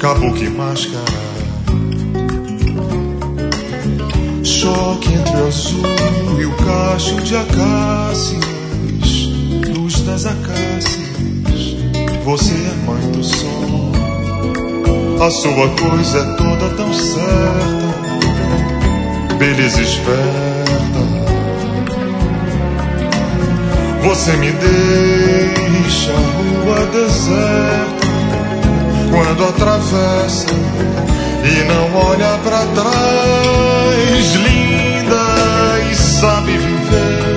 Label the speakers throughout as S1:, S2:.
S1: caboclo e máscara. Choque entre o azul e o cacho de acácias, luz das acácias, você é mãe do sol. A sua coisa é toda tão certa, beleza esperta. Você me deixa a rua deserta quando atravessa e não olha pra trás. Linda e sabe viver,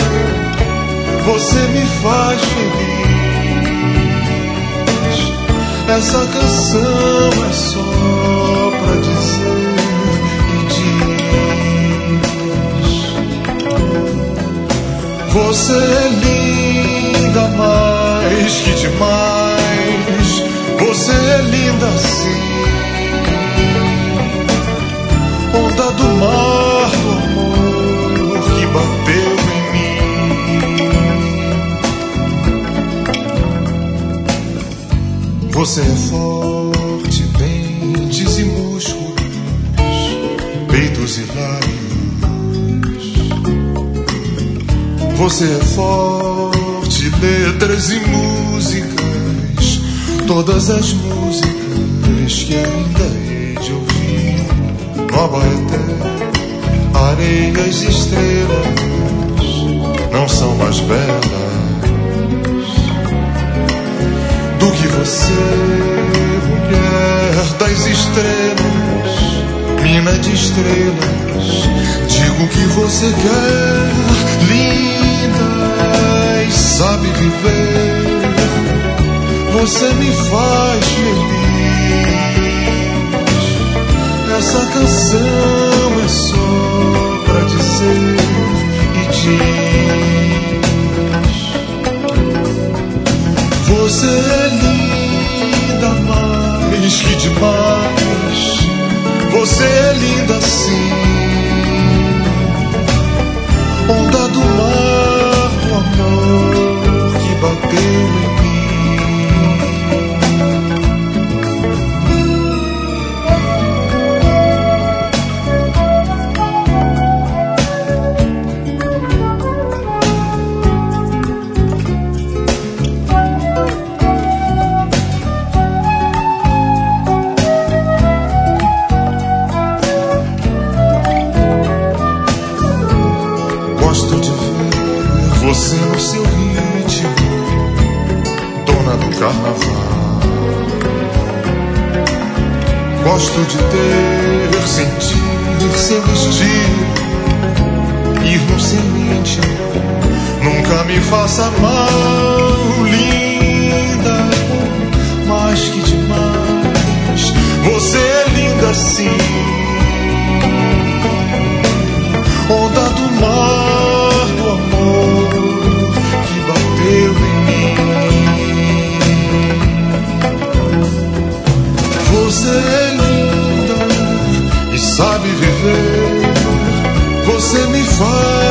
S1: você me faz feliz. Essa canção é só pra dizer e diz: você é linda mais que demais, você é linda assim. Onda do mar do amor que bateu em mim. Você é forte, dentes e músculos, peitos e lábios. Você é forte, letras e músicas, todas as músicas que ainda hei de ouvir. No Abaeté, areias e estrelas não são mais belas do que você, mulher das estrelas, mina de estrelas. Digo que você quer, linda e sabe viver, você me faz feliz. Essa canção é só pra dizer e diz: você é linda mais que demais, você é linda assim. Onda do mar do amor que bateu em mim. Gosto de ver você no seu ritmo, dona do carnaval. Gosto de ter, sentir seu estilo, ir no seu íntimo, nunca me faça mal. Linda, mais que demais, você é linda sim. Onda do mar do amor que bateu em mim. Você é linda e sabe viver, você me faz